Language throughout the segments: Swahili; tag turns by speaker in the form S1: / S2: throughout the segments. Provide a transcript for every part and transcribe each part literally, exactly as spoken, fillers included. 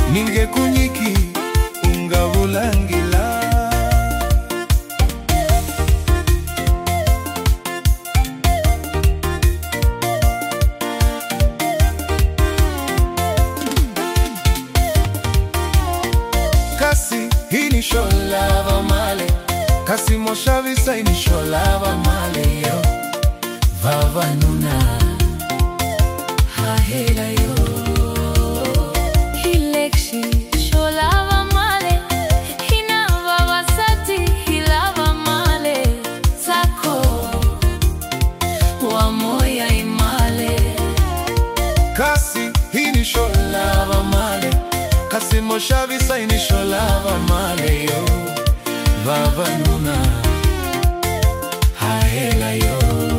S1: ningekunyiki ungabulangila. Kasi hini sholava male, kasi moshavisa hini sholava male yo. Vava nuna hahela yo.
S2: Hilekshi sholava male, hina vava sati hilava male. Zako wa moya imale.
S1: Kasi hini sholava male, kasi moshavisa hini sholava male yo. Vava nuna hahela yo.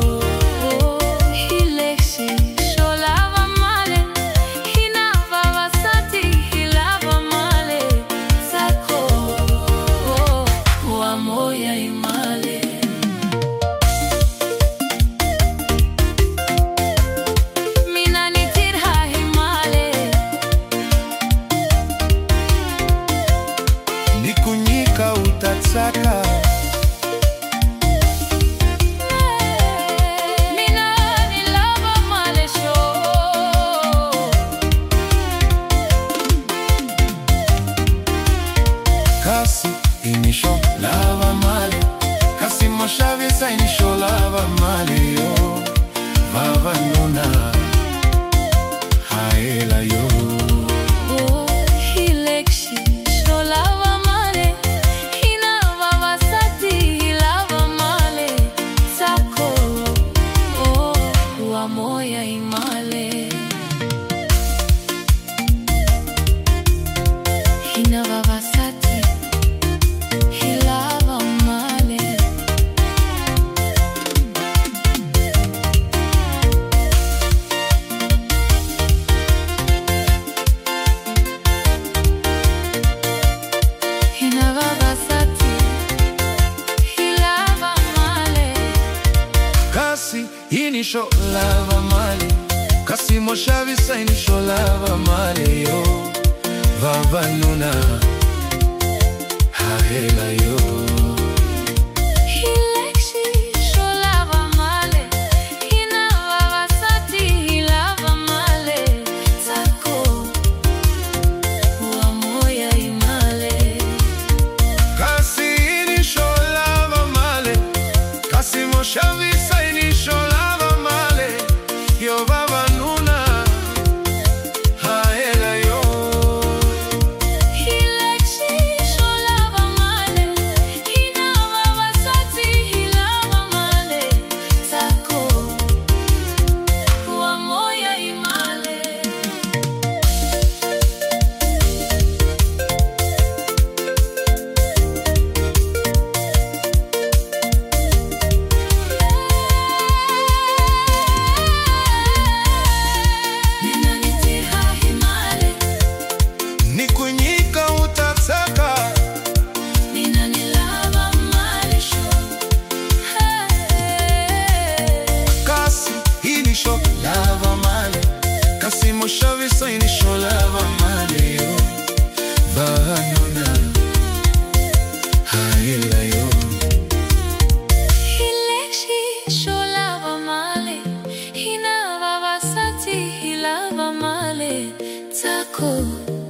S1: Nikunyika utatsaka,
S2: mina nilava male sho.
S1: kasi inisho lava male, kasi moshavisa inisho lava male yo. Vava nuna haela yo.
S2: Moya imale, hina vava sati hilava male. Hina vava sati hilava male.
S1: Kasi inisho lava male, kasi moshavisa inisho lava male yo. Vava nuna hahela yo.
S2: Hilekshi sholava male, hina vava sati hilava male. Zako wa moya imale.
S1: Kasi inisho lava male, kasi moshavisa inisho lava male yo. Vava nuna haela yo.
S2: Hilekshi sholava male, hina vava sati hilava male. Zako wa moya imale.
S1: Nikunyika utatsaka,
S2: Mina nilava male sho.
S1: kasi inisho lava male, kasi moshavisa inisho lava male yo. Vava nuna haela yo.
S2: Hilekshi sholava male, hina vava sati hilava male. Zako